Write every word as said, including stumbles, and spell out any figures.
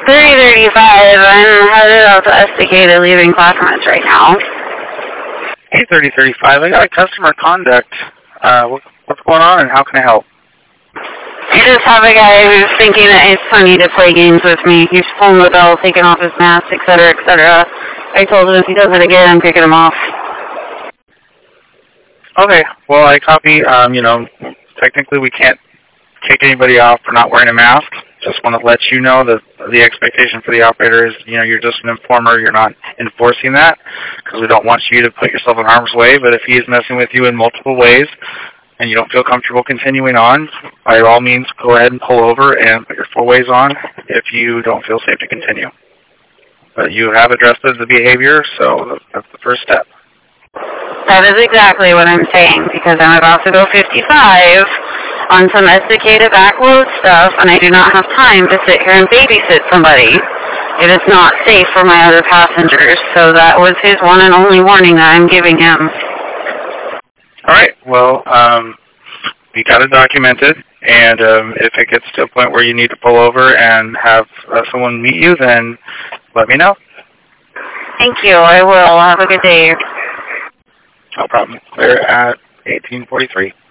three thirty-five. I'm headed out to Estacada leaving Clackamas right now. Hey, thirty thirty-five. I got a customer conduct. Uh, what, what's going on and how can I help? I just have a guy who's thinking that it's funny to play games with me. He's pulling the bell, taking off his mask, et cetera, et cetera. I told him if he does it again, I'm kicking him off. Okay. Well, I copy. Um, you know, technically we can't kick anybody off for not wearing a mask. Just want to let you know that the expectation for the operator is, you know, you're just an informer. You're not enforcing that because we don't want you to put yourself in harm's way. But if he is messing with you in multiple ways and you don't feel comfortable continuing on, by all means, go ahead and pull over and put your four ways on if you don't feel safe to continue. But you have addressed the behavior, so that's the first step. That is exactly what I'm saying, because I'm about to go fifty-five on some Estacada backload stuff, and I do not have time to sit here and babysit somebody. It is not safe for my other passengers, so that was his one and only warning that I'm giving him. All right. Well, um, we got it documented, and um, if it gets to a point where you need to pull over and have uh, someone meet you, then let me know. Thank you. I will. Have a good day. No problem. Clear at eighteen forty-three.